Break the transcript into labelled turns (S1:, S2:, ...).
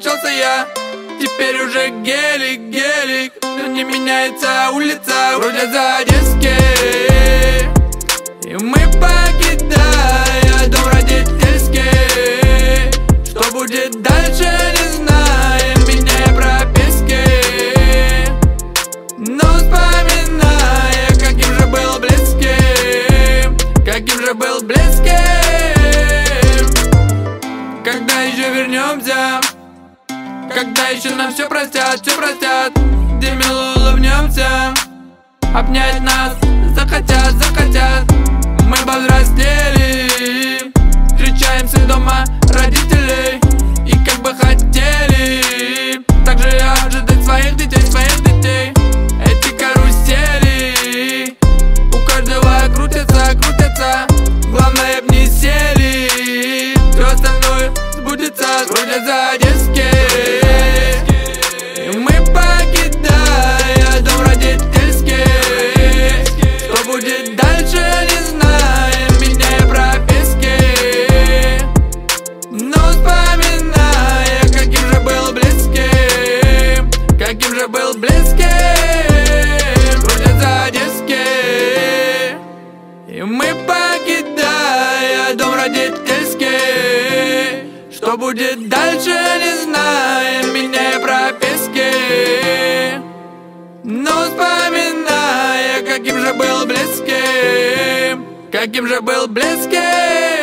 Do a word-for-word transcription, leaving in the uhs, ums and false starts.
S1: умчался я. Теперь уже гелик, гелик, но не меняется улица, вроде за Одесский. И мы, покидая дом родительский, что будет дальше, не знаем, меняя прописки. Но вспоминая, каким же был близким, каким же был близким. Когда еще вернемся? Когда еще нам все простят, все простят? Где мило улыбнемся? Обнять нас захотят, захотят. Мы повзрослели, встречаемся дома родителей. И как бы хотели также ожидать своих детей, своих детей. Эти карусели у каждого крутятся, крутятся. Главное б не сели, все остальное сбудется, вроде за Одесский. И мы, покидая дом родительский, что будет дальше, не знаем, меняя прописки. Но вспоминая, каким же был близким, каким же был близким, вроде за Одесский. И мы, покидая дом родительский, что будет дальше, не знаем, меняя прописки. Но вспоминая, каким же был близким, каким же был близким.